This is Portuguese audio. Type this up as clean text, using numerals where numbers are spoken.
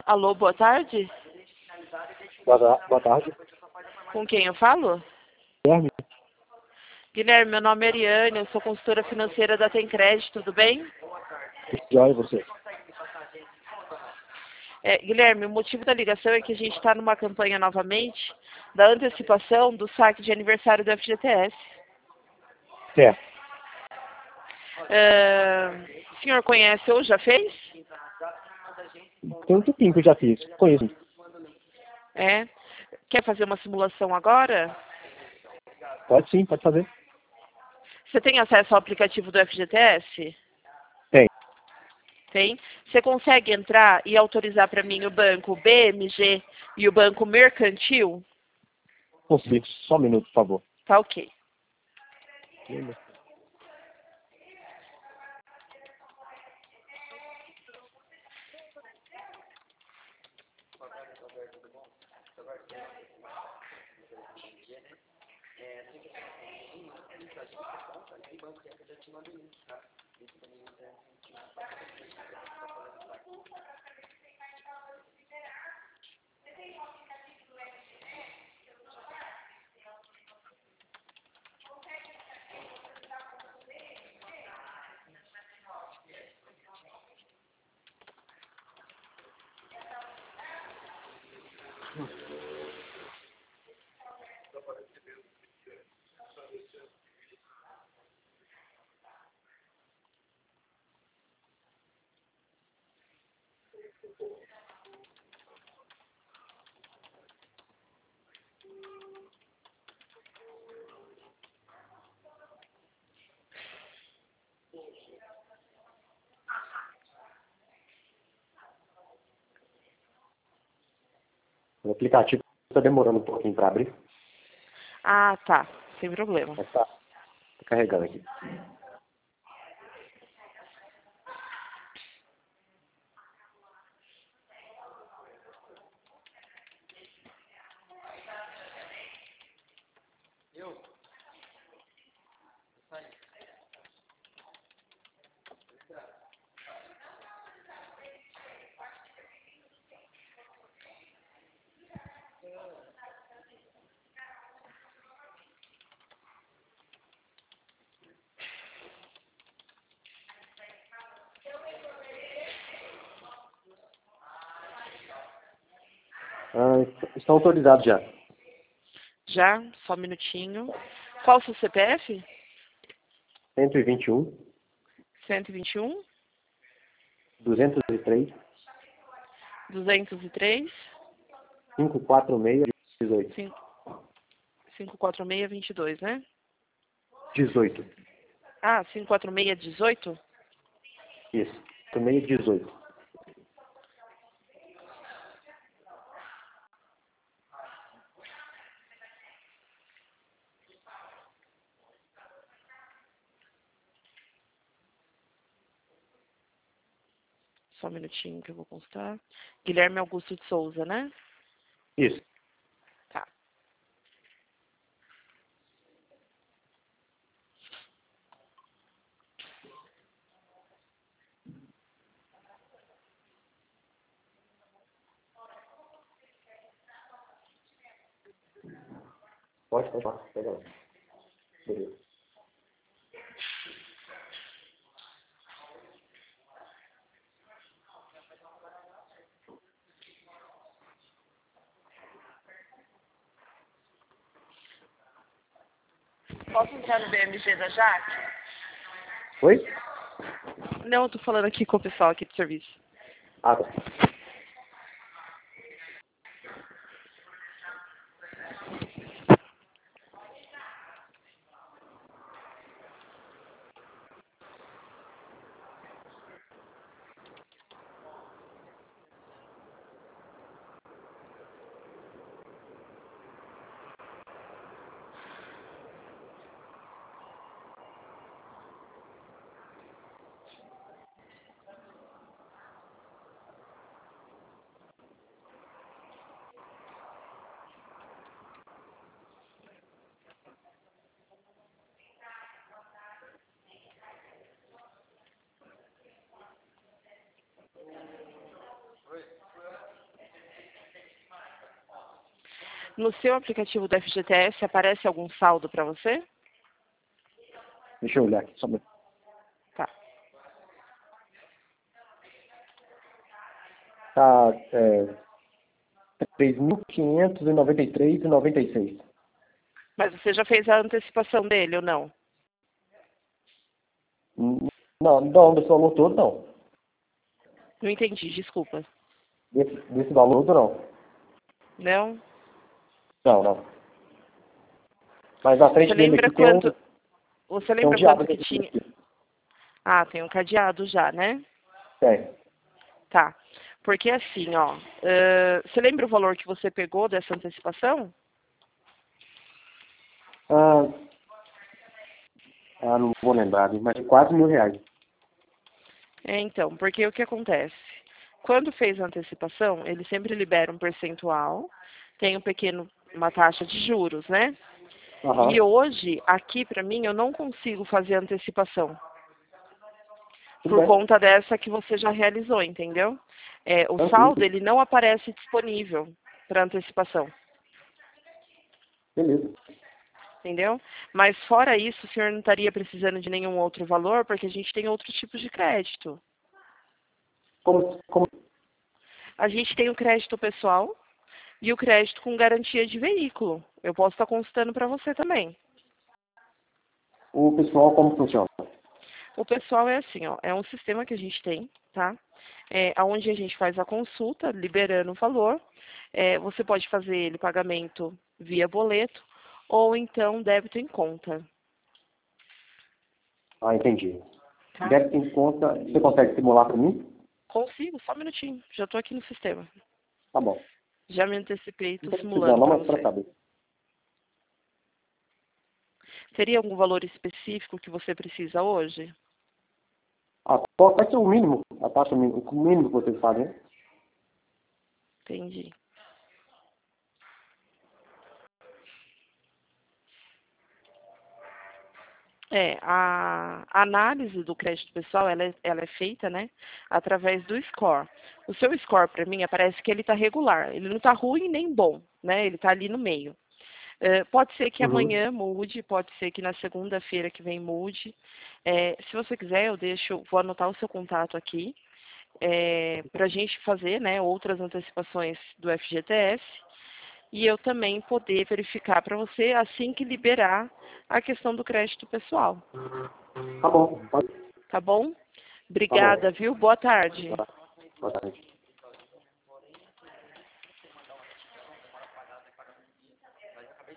Alô, boa tarde. Boa tarde. Com quem eu falo? Guilherme. Guilherme, meu nome é Ariane, eu sou consultora financeira da Tem Crédito, tudo bem? Joia, você. Guilherme, o motivo da ligação é que a gente está numa campanha novamente da antecipação do saque de aniversário do FGTS. Certo. O senhor conhece ou já fez? Tem um tempinho que eu já fiz. Conheço. Quer fazer uma simulação agora? Pode sim, pode fazer. Você tem acesso ao aplicativo do FGTS? Tem. Tem. Você consegue entrar e autorizar para mim o banco BMG e o banco Mercantil? Consigo. Só um minuto, por favor. Tá ok. O aplicativo está demorando um pouquinho para abrir. Ah, tá. Sem problema. Mas tá carregando aqui. Estão autorizados já. Já? Só um minutinho. Qual o seu CPF? 121, 121, 203, 203, 546, 18. 54622, né? 18. Ah, 54618? Isso. 546, 18. Só um minutinho que eu vou constar. Guilherme Augusto de Souza, né? Isso. Tá. Pode. Pega lá. Beleza. Posso entrar no BMG da Jaque? Oi? Não, eu tô falando aqui com o pessoal aqui do serviço. Ah, tá. No seu aplicativo do FGTS aparece algum saldo para você? Deixa eu olhar aqui, só um minuto. Tá. Tá, 3.593,96. Mas você já fez a antecipação dele ou não? Não, desse valor todo não. Não entendi, desculpa. Desse valor todo não. Não? Não. Mas na frente Você dele lembra aqui tem quanto... Você tem um lembra diabo quanto que aqui. tinha... Ah, tem um cadeado já, né? Tem. Tá. Porque assim, ó... você lembra o valor que você pegou dessa antecipação? Não vou lembrar, mas quase R$ 1.000. Então, porque o que acontece? Quando fez a antecipação, ele sempre libera um percentual, tem uma taxa de juros, né? E Aham. hoje, aqui para mim, eu não consigo fazer antecipação. Tudo Por bem. conta dessa que você já realizou, entendeu? O Tranquilo. saldo, ele não aparece disponível para antecipação, Beleza. entendeu? Mas fora isso, o senhor não estaria precisando de nenhum outro valor, porque a gente tem outros tipos de crédito. Como A gente tem o crédito pessoal e o crédito com garantia de veículo. Eu posso estar consultando para você também. o pessoal, como funciona? O pessoal é assim, ó, é um sistema que a gente tem, tá? Onde a gente faz a consulta, liberando o valor. Você pode fazer ele pagamento via boleto ou então débito em conta, Entendi. tá? Débito em conta, você consegue simular para mim? Consigo, só um minutinho. Já estou aqui no sistema. Tá bom. Já me antecipei, Não estou estou precisando, simulando não, para mas para você. saber. Teria algum valor específico que você precisa hoje? Qual vai ser o mínimo, a taxa mínima, o mínimo que vocês fazem? Entendi. A análise do crédito pessoal, ela é feita, né, através do score. O seu score, para mim, parece que ele está regular. Ele não está ruim nem bom, né? Ele está ali no meio. Pode ser que Uhum. amanhã mude, pode ser que na segunda-feira que vem mude. Se você quiser, vou anotar o seu contato aqui, para a gente fazer, né, outras antecipações do FGTS. E eu também poder verificar para você assim que liberar a questão do crédito pessoal. Tá bom. Tá bom? Tá bom. Obrigada, viu? Boa tarde. Boa tarde.